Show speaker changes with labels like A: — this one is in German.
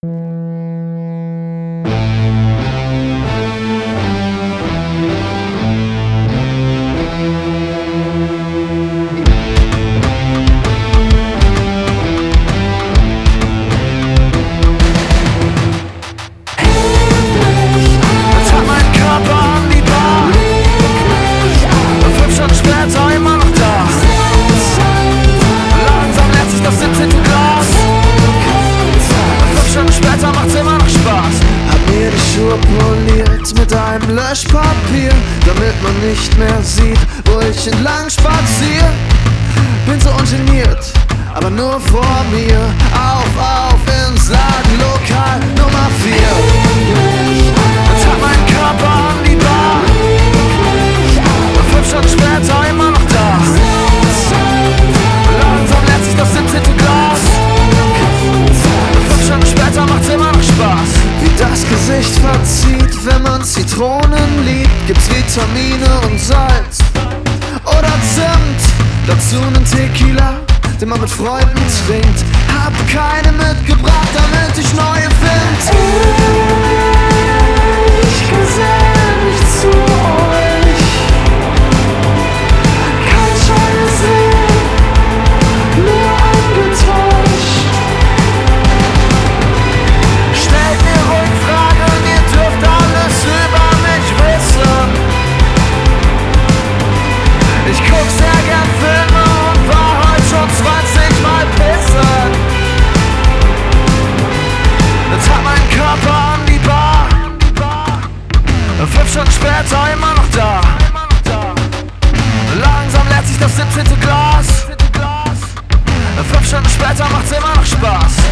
A: Poliert mit einem Löschpapier, damit man nicht mehr sieht, wo ich entlang spazier. Bin so ungeniert, aber nur vor mir. Auf ins Ladenlokal Nummer 4. Jetzt hat mein Körper an die Bar. Und 5 Stunden später immer noch da. Langsam leert sich das 17. Glas. Und 5 Stunden später macht's immer noch Spaß. Wie das Gesicht verzieht, wenn man Zitronen liebt, gibt's Vitamine und Salz oder Zimt. Dazu nen Tequila, den man mit Freunden trinkt. Hab keine mitgebracht, damit ich neue find. Ich gesell mich zu euch. Kein Scheine sehen, nur angetäuscht. Stellt mir ruhig Fragen, ihr dürft alles über mich wissen. Ich guck sehr gern Filme und war heute schon 20 Mal pissen. Jetzt hat mein Körper an die Bar. 5 Stunden später immer noch da. Langsam leert sich das 17. Glas. 5 Stunden später macht's immer noch Spaß.